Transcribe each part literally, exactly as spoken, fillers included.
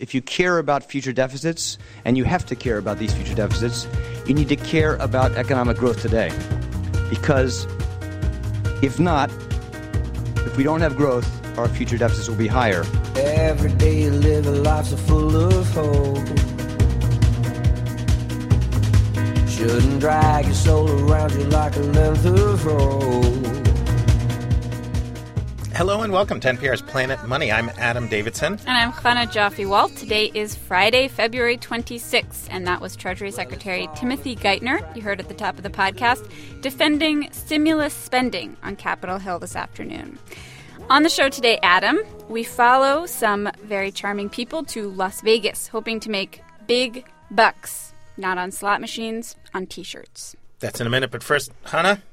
If you care about future deficits, and you have to care about these future deficits, you need to care about economic growth today. Because if not, if we don't have growth, our future deficits will be higher. Every day you live a life so full of hope. Shouldn't drag your soul around you like a length of rope. Hello and welcome to N P R's Planet Money. I'm Adam Davidson. And I'm Chana Joffe-Walt. Today is Friday, February twenty-sixth, and that was Treasury Secretary Timothy Geithner, you heard at the top of the podcast, defending stimulus spending on Capitol Hill this afternoon. On the show today, Adam, we follow some very charming people to Las Vegas, hoping to make big bucks, not on slot machines, on T-shirts. That's in a minute, but first, Chana,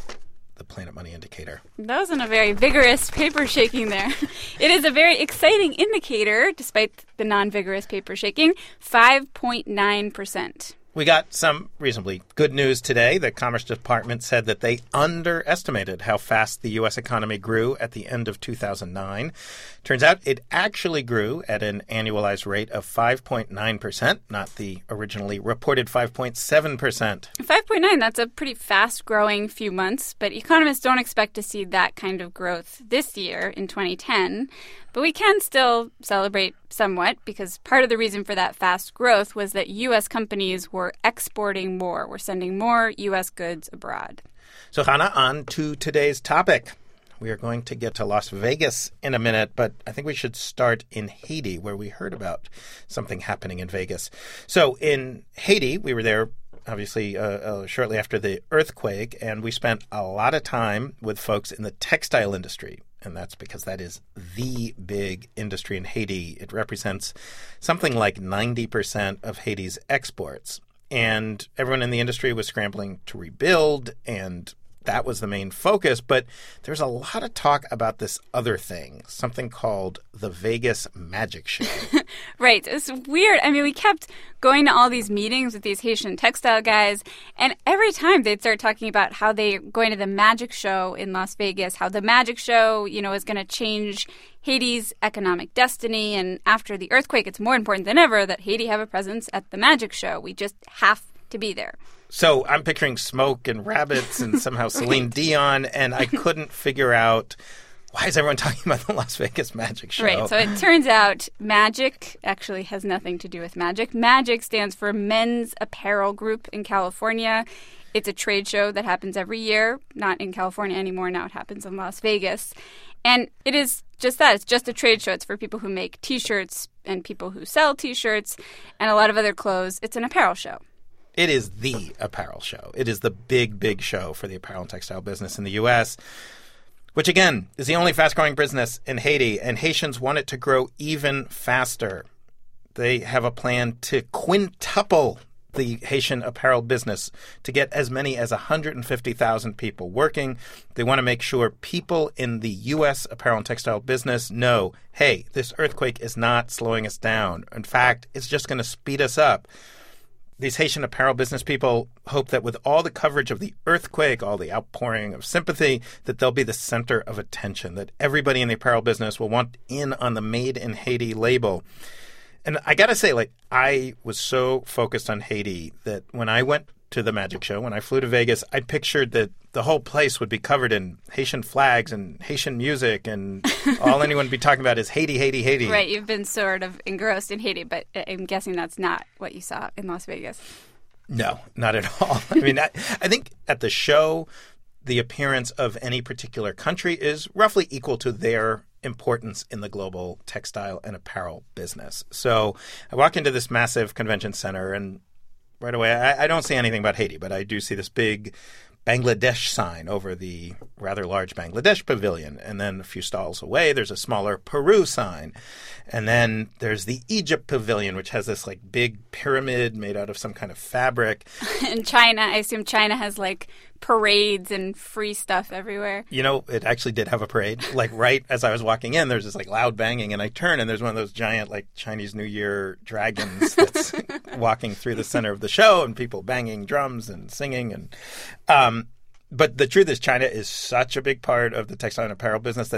the Planet Money indicator. That wasn't a very vigorous paper shaking there. It is a very exciting indicator, despite the non-vigorous paper shaking, five point nine percent. We got some reasonably good news today. The Commerce Department said that they underestimated how fast the U S economy grew at the end of two thousand nine. Turns out it actually grew at an annualized rate of five point nine percent, not the originally reported five point seven percent. five point nine, that's a pretty fast-growing few months, but economists don't expect to see that kind of growth this year in twenty ten. But we can still celebrate somewhat because part of the reason for that fast growth was that U S companies were exporting more, were sending more U S goods abroad. So, Chana, on to today's topic. We are going to get to Las Vegas in a minute, but I think we should start in Haiti, where we heard about something happening in Vegas. So in Haiti, we were there obviously uh, uh, shortly after the earthquake, and we spent a lot of time with folks in the textile industry. And that's because that is the big industry in Haiti. It represents something like ninety percent of Haiti's exports. And everyone in the industry was scrambling to rebuild, and that was the main focus. But there's a lot of talk about this other thing, something called the Vegas Magic Show. Right. It's weird. I mean, we kept going to all these meetings with these Haitian textile guys, and every time they'd start talking about how they're going to the magic show in Las Vegas, how the magic show, you know, is going to change Haiti's economic destiny. And after the earthquake, it's more important than ever that Haiti have a presence at the magic show. We just have to be there. So I'm picturing smoke and rabbits and somehow Celine Right. Dion, and I couldn't figure out, why is everyone talking about the Las Vegas Magic Show? Right. So it turns out magic actually has nothing to do with magic. MAGIC stands for Men's Apparel Group in California. It's a trade show that happens every year, not in California anymore. Now it happens in Las Vegas. And it is just that. It's just a trade show. It's for people who make T-shirts and people who sell T-shirts and a lot of other clothes. It's an apparel show. It is the apparel show. It is the big, big show for the apparel and textile business in the U S, which, again, is the only fast-growing business in Haiti, and Haitians want it to grow even faster. They have a plan to quintuple the Haitian apparel business to get as many as one hundred fifty thousand people working. They want to make sure people in the U S apparel and textile business know, hey, this earthquake is not slowing us down. In fact, it's just going to speed us up. These Haitian apparel business people hope that with all the coverage of the earthquake, all the outpouring of sympathy, that they'll be the center of attention, that everybody in the apparel business will want in on the Made in Haiti label. And I got to say, like, I was so focused on Haiti that when I went to the Magic Show, when I flew to Vegas, I pictured that the whole place would be covered in Haitian flags and Haitian music, and all anyone would be talking about is Haiti, Haiti, Haiti. Right. You've been sort of engrossed in Haiti, but I'm guessing that's not what you saw in Las Vegas. No, not at all. I mean, I, I think at the show, the appearance of any particular country is roughly equal to their importance in the global textile and apparel business. So I walk into this massive convention center, and right away, I, I don't see anything about Haiti, but I do see this big Bangladesh sign over the rather large Bangladesh pavilion. And then a few stalls away, there's a smaller Peru sign. And then there's the Egypt pavilion, which has this like big pyramid made out of some kind of fabric. In China, I assume China has like parades and free stuff everywhere. You know, it actually did have a parade. Like right as I was walking in, there's this like loud banging, and I turn and there's one of those giant like Chinese New Year dragons that's walking through the center of the show, and people banging drums and singing. And um, but the truth is, China is such a big part of the textile and apparel business that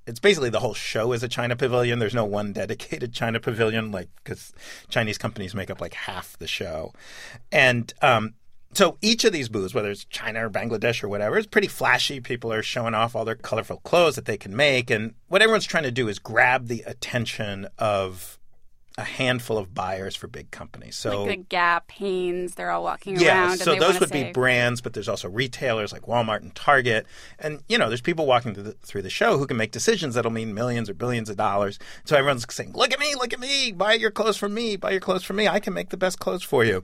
it's basically the whole show is a China pavilion. There's no one dedicated China pavilion, like because Chinese companies make up like half the show. And um, so each of these booths, whether it's China or Bangladesh or whatever, is pretty flashy. People are showing off all their colorful clothes that they can make. And what everyone's trying to do is grab the attention of a handful of buyers for big companies. So like the Gap, Hanes, they're all walking yeah, around. so and they those wanna would say, be brands, but there's also retailers like Walmart and Target. And, you know, there's people walking through the, through the show who can make decisions that'll mean millions or billions of dollars. So everyone's saying, look at me, look at me, buy your clothes from me, buy your clothes from me. I can make the best clothes for you.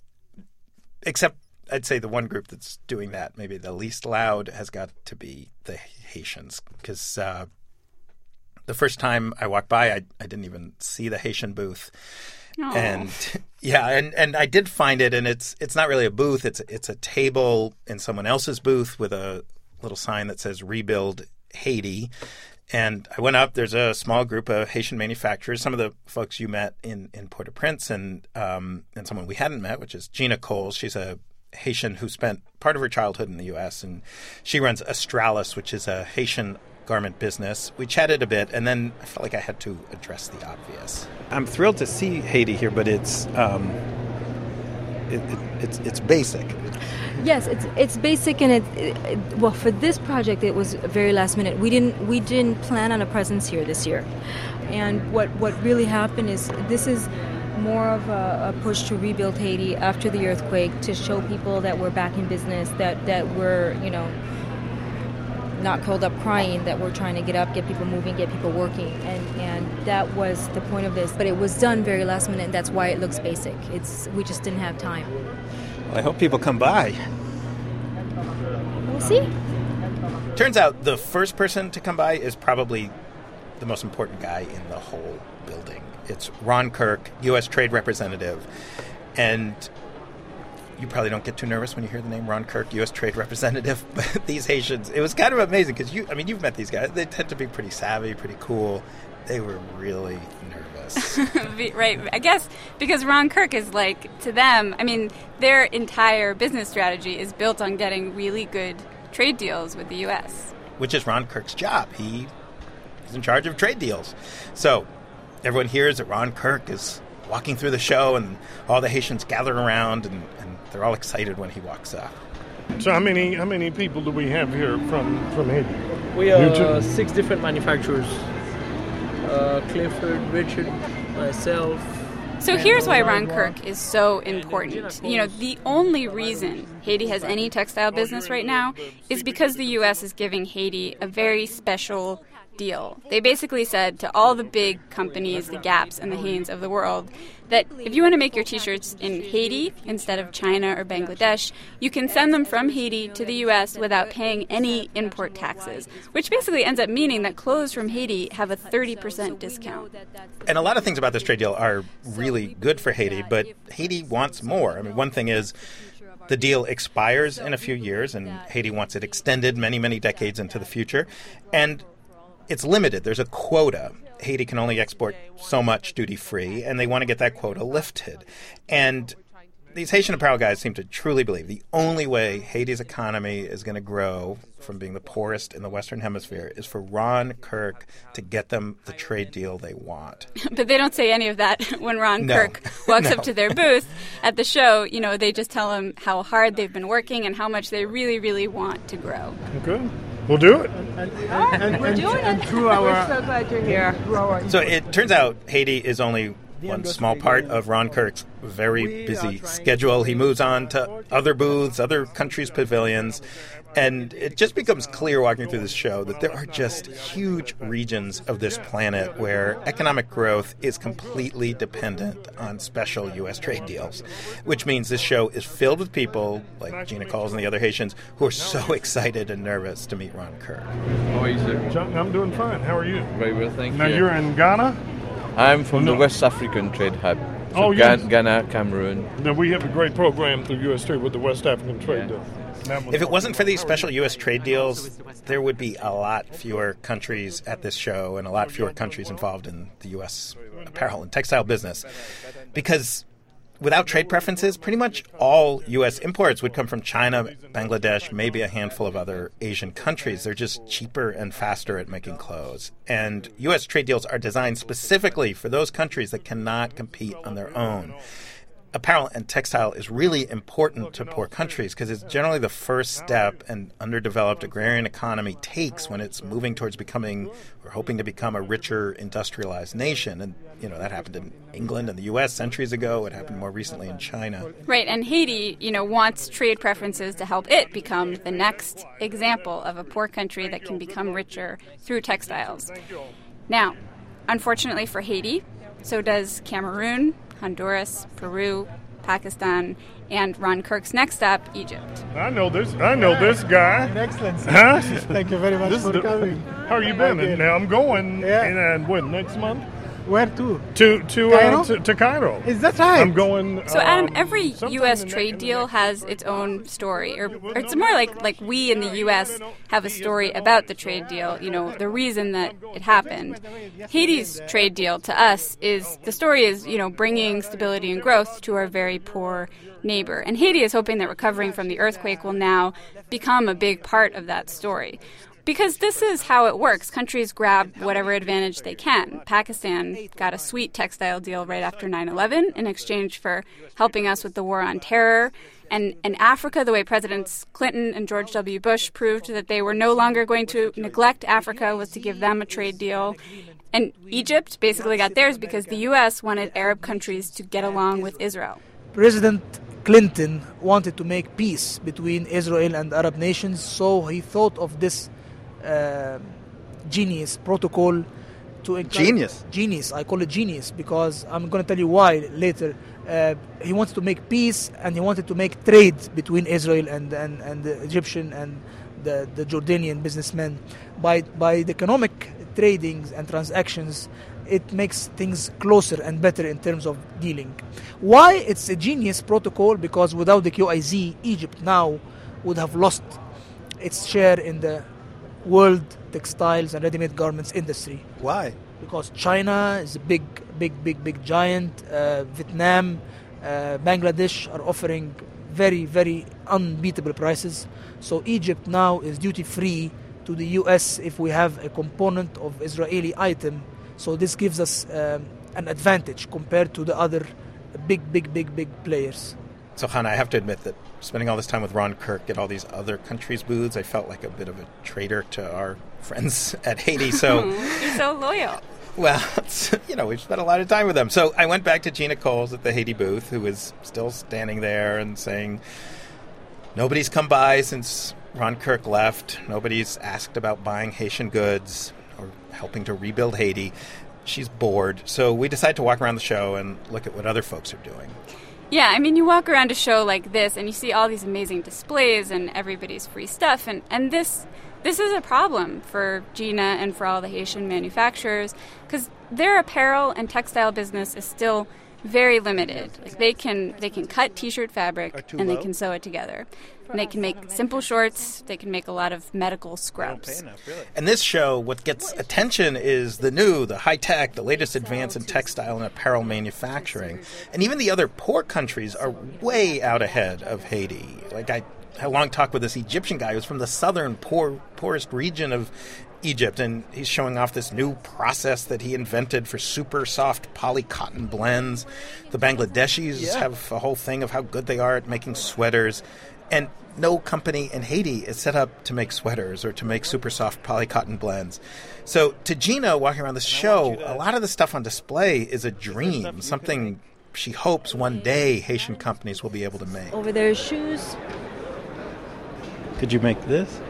Except I'd say the one group that's doing that, maybe the least loud, has got to be the Haitians. Because uh, the first time I walked by, I, I didn't even see the Haitian booth. Aww. And yeah, and, and I did find it, and it's it's not really a booth. It's it's a table in someone else's booth with a little sign that says Rebuild Haiti. And I went up. There's a small group of Haitian manufacturers, some of the folks you met in, in Port-au-Prince, and um, and someone we hadn't met, which is Gina Coles. She's a Haitian who spent part of her childhood in the U S, and she runs Astralis, which is a Haitian garment business. We chatted a bit, and then I felt like I had to address the obvious. I'm thrilled to see Haiti here, but it's um, it, it, it's it's basic. Yes, it's it's basic, and it, it well for this project it was very last minute. We didn't we didn't plan on a presence here this year, and what what really happened is this is more of a, a push to rebuild Haiti after the earthquake, to show people that we're back in business, that that we're you know. not curled up crying, that we're trying to get up, get people moving, get people working, and and that was the point of this. But it was done very last minute, and that's why it looks basic. It's we just didn't have time. Well, I hope people come by. We'll see. Turns out the first person to come by is probably the most important guy in the whole building. It's Ron Kirk, U S Trade Representative, and you probably don't get too nervous when you hear the name Ron Kirk, U S Trade Representative. But these Haitians, it was kind of amazing because you, I mean, you've met these guys. They tend to be pretty savvy, pretty cool. They were really nervous. Right. I guess because Ron Kirk is like, to them, I mean, their entire business strategy is built on getting really good trade deals with the U S. Which is Ron Kirk's job. He is in charge of trade deals. So everyone hears that Ron Kirk is walking through the show, and all the Haitians gather around, and, and they're all excited when he walks up. So how many how many people do we have here from, from Haiti? We are uh, six different manufacturers. Uh, Clifford, Richard, myself. So here's why Ron Kirk is so important. You know, the only reason Haiti has any textile business right now is because the U S is giving Haiti a very special deal. They basically said to all the big companies, the Gaps and the Hanes of the world, that if you want to make your t-shirts in Haiti instead of China or Bangladesh, you can send them from Haiti to the U S without paying any import taxes, which basically ends up meaning that clothes from Haiti have a thirty percent discount. And a lot of things about this trade deal are really good for Haiti, but Haiti wants more. I mean, one thing is the deal expires in a few years, and Haiti wants it extended many, many decades into the future. And it's limited. There's a quota. Haiti can only export so much duty-free, and they want to get that quota lifted. And these Haitian apparel guys seem to truly believe the only way Haiti's economy is going to grow from being the poorest in the Western Hemisphere is for Ron Kirk to get them the trade deal they want. But they don't say any of that when Ron No. Kirk walks No. up to their booth at the show. You know, they just tell him how hard they've been working and how much they really, really want to grow. Good. We'll do it. And, and, and, and, and through our... We're so glad you're here. So it turns out Haiti is only one small part of Ron Kirk's very busy schedule. He moves on to other booths, other countries' pavilions, and it just becomes clear walking through this show that there are just huge regions of this planet where economic growth is completely dependent on special U S trade deals, which means this show is filled with people like Gina Coles and the other Haitians who are so excited and nervous to meet Ron Kirk. How are you, sir? John, I'm doing fine. How are you? Very well, thank Now you. you're in Ghana? I'm from No. the West African Trade Hub. So Oh, Gan- yes. Ghana, Cameroon. Now we have a great program through U S Trade with the West African Trade Deal. That was- If it wasn't for these special U S trade deals, there would be a lot fewer countries at this show and a lot fewer countries involved in the U S apparel and textile business. Because without trade preferences, pretty much all U S imports would come from China, Bangladesh, maybe a handful of other Asian countries. They're just cheaper and faster at making clothes. And U S trade deals are designed specifically for those countries that cannot compete on their own. Apparel and textile is really important to poor countries because it's generally the first step an underdeveloped agrarian economy takes when it's moving towards becoming or hoping to become a richer industrialized nation. And, you know, that happened in England and the U S centuries ago. It happened more recently in China. Right. And Haiti, you know, wants trade preferences to help it become the next example of a poor country that can become richer through textiles. Now, unfortunately for Haiti, so does Cameroon, Honduras, Peru, Pakistan, and Ron Kirk's next stop, Egypt. I know this. I know this guy. Excellent. Huh? Thank you very much This for is the- coming. How are you been? And now I'm going. Yeah. And, and what next month? Where to? To to Cairo? uh, to, to Cairo. Is that right? I'm going. So, Adam, um, every sometime U S in the- trade in the deal next- has its own story, or, or it's more like like we in the U S have a story about the trade deal. You know, the reason that it happened. Haiti's trade deal to us is the story is you know bringing stability and growth to our very poor neighbor, and Haiti is hoping that recovering from the earthquake will now become a big part of that story. Because this is how it works. Countries grab whatever advantage they can. Pakistan got a sweet textile deal right after nine eleven in exchange for helping us with the war on terror. And in Africa, the way Presidents Clinton and George W. Bush proved that they were no longer going to neglect Africa was to give them a trade deal. And Egypt basically got theirs because the U S wanted Arab countries to get along with Israel. President Clinton wanted to make peace between Israel and Arab nations, so he thought of this uh, genius protocol to encourage- Genius? Genius. I call it genius because I'm going to tell you why later. Uh, he wanted to make peace and he wanted to make trade between Israel and, and, and the Egyptian and the, the Jordanian businessmen. By, by the economic tradings and transactions, it makes things closer and better in terms of dealing. Why it's a genius protocol? Because without the Q I Z, Egypt now would have lost its share in the world textiles and ready-made garments industry. Why? Because China is a big, big, big, big giant. Uh, Vietnam, uh, Bangladesh are offering very, very unbeatable prices. So Egypt now is duty-free to the U S if we have a component of Israeli item. So this gives us um, an advantage compared to the other big, big, big, big players. So, Hannah, I have to admit that spending all this time with Ron Kirk at all these other countries' booths, I felt like a bit of a traitor to our friends at Haiti. So, You're so loyal. well, it's, you know, we've spent a lot of time with them. So I went back to Gina Coles at the Haiti booth, who was still standing there and saying, nobody's come by since Ron Kirk left. Nobody's asked about buying Haitian goods or helping to rebuild Haiti. She's bored. So we decided to walk around the show and look at what other folks are doing. Yeah, I mean, you walk around a show like this and you see all these amazing displays and everybody's free stuff. And, and this this is a problem for Gina and for all the Haitian manufacturers because their apparel and textile business is still very limited. Like they can they can cut T-shirt fabric and they can sew it together. And they can make simple shorts. They can make a lot of medical scrubs. And this show, what gets attention is the new, the high-tech, the latest advance in textile and apparel manufacturing. And even the other poor countries are way out ahead of Haiti. Like I had a long talk with this Egyptian guy who's from the southern poor, poorest region of Egypt, and he's showing off this new process that he invented for super soft poly-cotton blends. The Bangladeshis Yeah. have a whole thing of how good they are at making sweaters. And no company in Haiti is set up to make sweaters or to make super soft poly-cotton blends. So to Gina, walking around the show, a lot of the stuff on display is a dream, something she hopes one day Haitian companies will be able to make. Over there is shoes. Could you make this?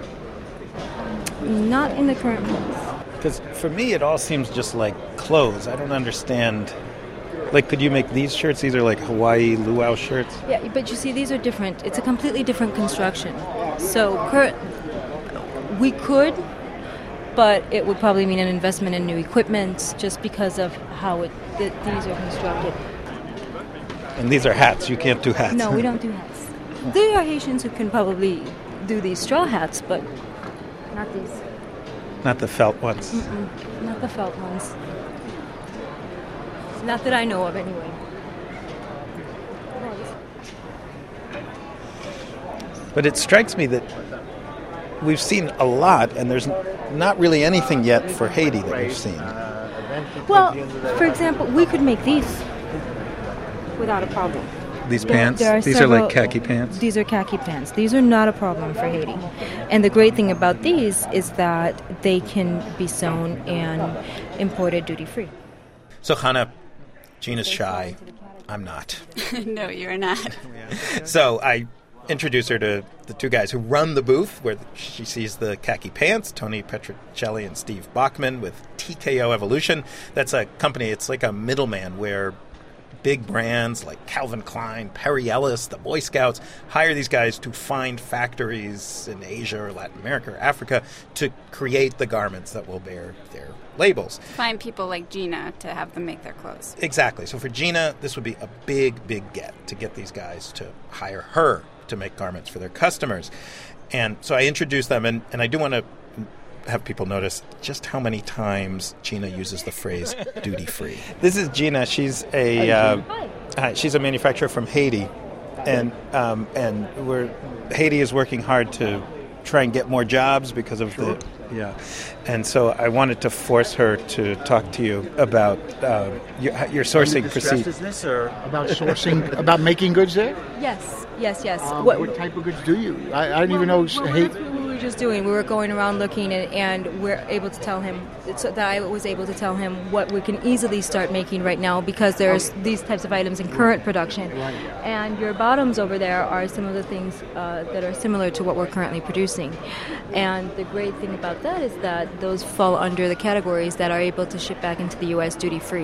Not in the current place. Because for me, it all seems just like clothes. I don't understand. Like, could you make these shirts? These are like Hawaii luau shirts. Yeah, but you see, these are different. It's a completely different construction. So cur- we could, but it would probably mean an investment in new equipment just because of how it th- these are constructed. And these are hats. You can't do hats. No, we don't do hats. There are Haitians who can probably do these straw hats, but not these. Not the felt ones. Mm-mm, not the felt ones. Not that I know of, anyway. But it strikes me that we've seen a lot, and there's not really anything yet for Haiti that we've seen. Well, for example, we could make these without a problem. These There- pants? there are These several- are like khaki pants? These are khaki pants. These are not a problem for Haiti. And the great thing about these is that they can be sewn and imported duty-free. So, Hannah, Gina's shy. I'm not. No, you're not. So I introduce her to the two guys who run the booth, where she sees the khaki pants, Tony Petricelli and Steve Bachman with T K O Evolution. That's a company, it's like a middleman where big brands like Calvin Klein, Perry Ellis, the Boy Scouts hire these guys to find factories in Asia or Latin America or Africa to create the garments that will bear their labels. Find people like Gina to have them make their clothes. Exactly. So for Gina, this would be a big, big get to get these guys to hire her to make garments for their customers. And so I introduced them, and, and I do want to have people notice just how many times Gina uses the phrase duty-free. This is Gina. She's a uh, uh, she's a manufacturer from Haiti, and um, and we're Haiti is working hard to try and get more jobs because of the yeah, and so I wanted to force her to talk to you about uh, your, your sourcing procedure. Or about sourcing, about making goods there? Yes, yes, yes. Um, What- what, type of goods do you? I, I didn't even know. Well, Hey, that's what we were just doing. We were going around looking, and, and we're able to tell him, so that I was able to tell him what we can easily start making right now, because there's these types of items in current production. And your bottoms over there are some of the things uh, that are similar to what we're currently producing. And the great thing about that is that those fall under the categories that are able to ship back into the U S duty-free.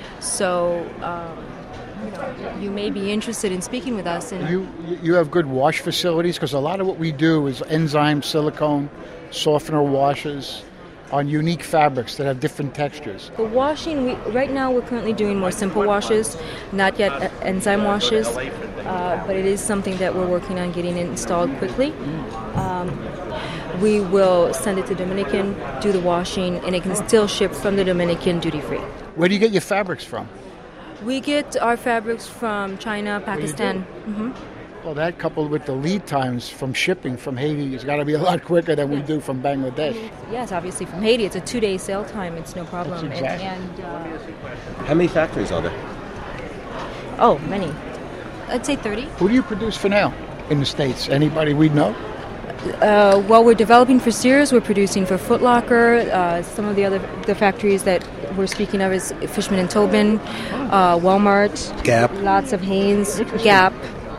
So, um, you know, you may be interested in speaking with us. And you you have good wash facilities, because a lot of what we do is enzyme, silicone, softener washes on unique fabrics that have different textures. The washing, we, right now we're currently doing more simple washes, not yet uh, enzyme washes, uh, but it is something that we're working on getting installed quickly. Um, we will send it to Dominican, do the washing, and it can still ship from the Dominican duty-free. Where do you get your fabrics from? We get our fabrics from China, Pakistan. Mm-hmm. Well, that coupled with the lead times from shipping from Haiti has got to be a lot quicker than we do from Bangladesh. Yes, obviously from Haiti. It's a two-day sail time. It's no problem. That's exactly. And, and uh, How many factories are there? oh, many. I'd say thirty. Who do you produce for now in the States? Anybody we know? Uh, well, we're developing for Sears. We're producing for Foot Locker. Uh, some of the other the factories that we're speaking of is Fishman and Tobin, uh, Walmart, Gap. lots of Hanes, Gap.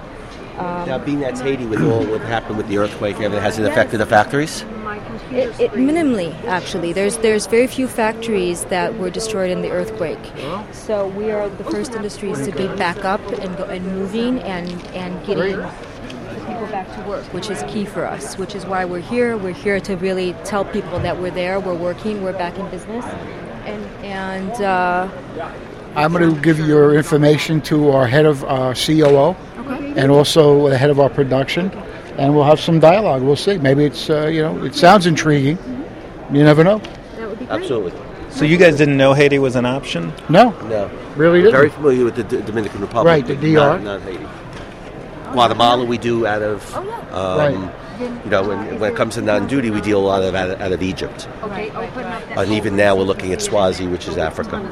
Um, Now, being that's Haiti, with all what happened with the earthquake and everything, has it affected the factories? It, it minimally, actually. There's there's very few factories that were destroyed in the earthquake. So we are the first industries to be back up and go, and moving and and getting the people back to work, which is key for us. Which is why we're here. We're here to really tell people that we're there, we're working, we're back in business, and and. Uh, I'm going to give your information to our head of uh, C O O Okay. and also the head of our production, and we'll have some dialogue. We'll see. Maybe it's, uh, you know, it sounds intriguing. You never know. That would be great. Absolutely. So you guys didn't know Haiti was an option? No. No. Really We're didn't. very familiar with the D- Dominican Republic. Right, the but D R. Not, not Haiti. Guatemala we do out of, um, Right. you know, when, when it comes to non-duty, we deal a lot of out of, out of Egypt. Okay. Open up that. And even now we're looking at Swazi, which is Africa.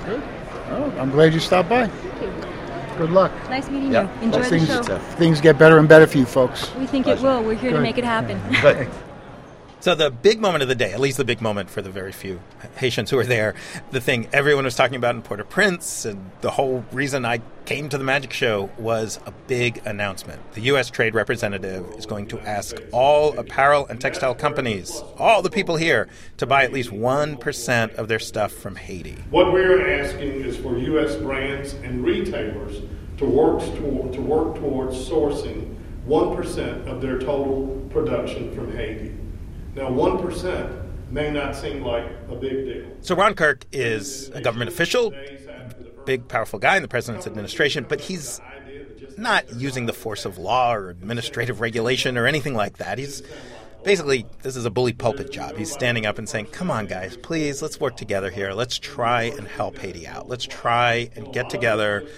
Oh, I'm glad you stopped by. Good luck. Nice meeting Yeah. you. Enjoy things, the show. things get better and better for you folks. We think it will. We're here to Good. make it happen. Good. So the big moment of the day, at least the big moment for the very few Haitians who were there, the thing everyone was talking about in Port-au-Prince, and the whole reason I came to the Magic Show was a big announcement. The U S Trade Representative is going to ask all apparel and textile companies, all the people here, to buy at least one percent of their stuff from Haiti. What we're asking is for U S brands and retailers to work toward, to work towards sourcing one percent of their total production from Haiti. Now, one percent may not seem like a big deal. So Ron Kirk is a government official, big, powerful guy in the president's administration, but he's not using the force of law or administrative regulation or anything like that. He's basically, this is a bully pulpit job. He's standing up and saying, come on, guys, please, let's work together here. Let's try and help Haiti out. Let's try and get together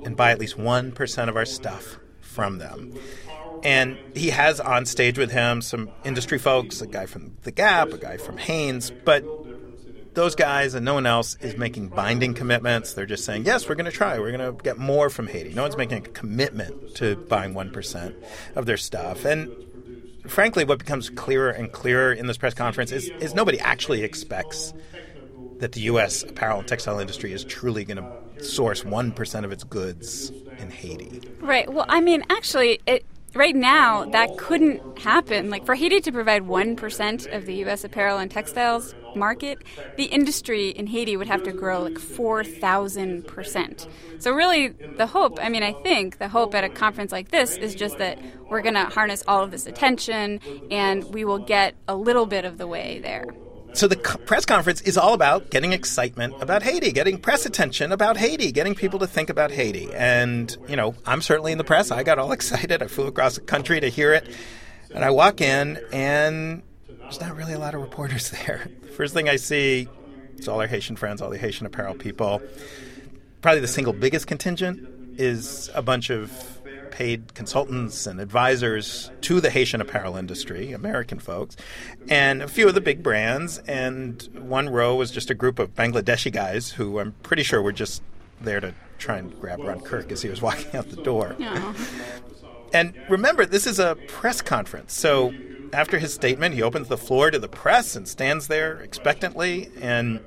and buy at least one percent of our stuff from them. And he has on stage with him some industry folks, a guy from The Gap, a guy from Hanes, but those guys and no one else is making binding commitments. They're just saying, yes, we're going to try. We're going to get more from Haiti. No one's making a commitment to buying one percent of their stuff. And frankly, what becomes clearer and clearer in this press conference is, is nobody actually expects that the U S apparel and textile industry is truly going to source one percent of its goods in Haiti. Right. Well, I mean, actually, it right now, that couldn't happen. Like, for Haiti to provide one percent of the U S apparel and textiles market, the industry in Haiti would have to grow like four thousand percent. So really, the hope, I mean, I think the hope at a conference like this is just that we're going to harness all of this attention and we will get a little bit of the way there. So the co- press conference is all about getting excitement about Haiti, getting press attention about Haiti, getting people to think about Haiti. And, you know, I'm certainly in the press. I got all excited. I flew across the country to hear it. And I walk in, and there's not really a lot of reporters there. The first thing I see is all our Haitian friends, all the Haitian apparel people. Probably the single biggest contingent is a bunch of paid consultants and advisors to the Haitian apparel industry, American folks, and a few of the big brands. And one row was just a group of Bangladeshi guys who I'm pretty sure were just there to try and grab Ron Kirk as he was walking out the door. Yeah. And remember, this is a press conference. So after his statement, he opens the floor to the press and stands there expectantly. And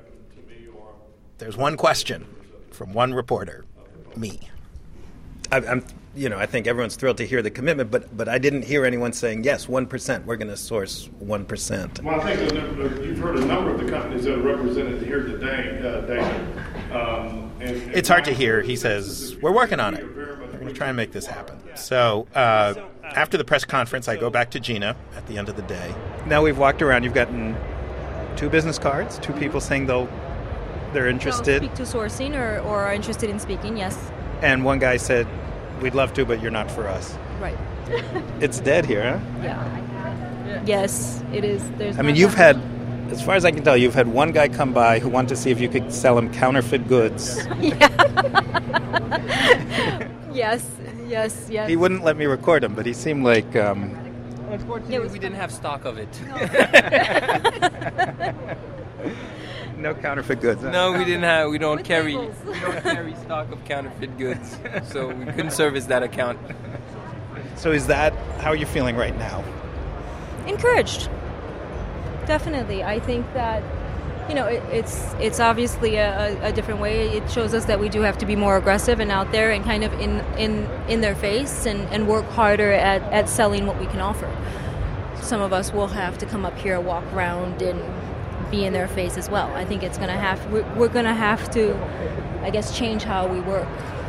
there's one question from one reporter, me. I, I'm You know, I think everyone's thrilled to hear the commitment, but but I didn't hear anyone saying, yes, one percent, we're going to source one percent. Well, I think you've heard a number of the companies that are represented here today, uh, David. Um, and, and it's hard to hear. He says, we're working on it. We're going to try and make this happen. So uh, after the press conference, I go back to Gina at the end of the day. Now we've walked around. You've gotten two business cards, two people saying they'll, they're interested. Speak to sourcing or, or are interested in speaking, yes. And one guy said, we'd love to, but you're not for us. Right. It's dead here, huh? Yeah. Yes, it is. There's I mean, you've had, as far as I can tell, you've had one guy come by who wanted to see if you could sell him counterfeit goods. yes, yes, yes. He wouldn't let me record him, but he seemed like... Um, Unfortunately, we didn't have stock of it. No counterfeit goods. Huh? No, we didn't have. We don't carry. We don't carry stock of counterfeit goods, so we couldn't service that account. So, is that how you're feeling right now? Encouraged. Definitely, I think that you know it, it's it's obviously a, a different way. It shows us that we do have to be more aggressive and out there and kind of in in, in their face and, and work harder at, at selling what we can offer. Some of us will have to come up here, walk around, and be in their face as well. I think it's going to have, we're, we're going to have to, I guess, change how we work.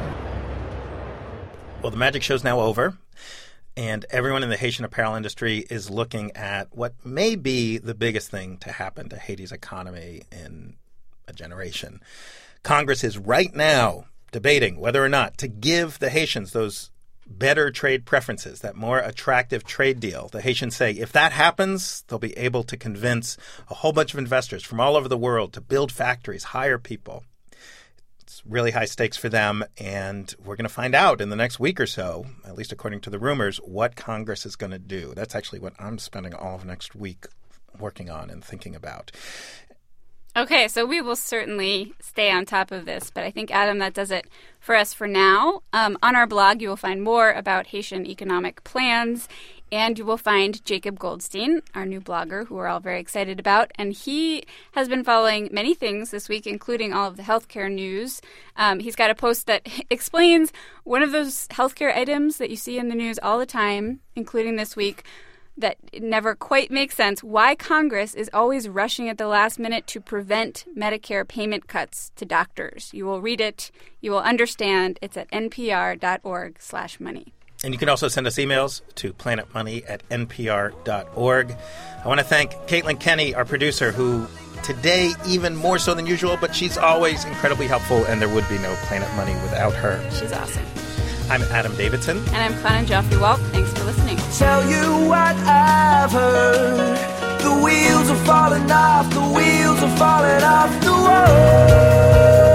Well, the magic show's now over, and everyone in the Haitian apparel industry is looking at what may be the biggest thing to happen to Haiti's economy in a generation. Congress is right now debating whether or not to give the Haitians those better trade preferences, that more attractive trade deal. The Haitians say if that happens, they'll be able to convince a whole bunch of investors from all over the world to build factories, hire people. It's really high stakes for them, and we're going to find out in the next week or so, at least according to the rumors, what Congress is going to do. That's actually what I'm spending all of next week working on and thinking about. Okay, so we will certainly stay on top of this, but I think, Adam, that does it for us for now. Um, on our blog, you will find more about Haitian economic plans, and you will find Jacob Goldstein, our new blogger, who we're all very excited about, and he has been following many things this week, including all of the healthcare news. Um, he's got a post that explains one of those healthcare items that you see in the news all the time, including this week, that never quite makes sense, why Congress is always rushing at the last minute to prevent Medicare payment cuts to doctors. You will read it. You will understand. It's at npr.org slash money. And you can also send us emails to planetmoney at npr dot org. I want to thank Caitlin Kenny, our producer, who today even more so than usual, but she's always incredibly helpful, and there would be no Planet Money without her. She's awesome. I'm Adam Davidson. And I'm Clara Joffrey Walt. Thanks for listening. Tell you what I've heard. The wheels are falling off. The wheels are falling off the road.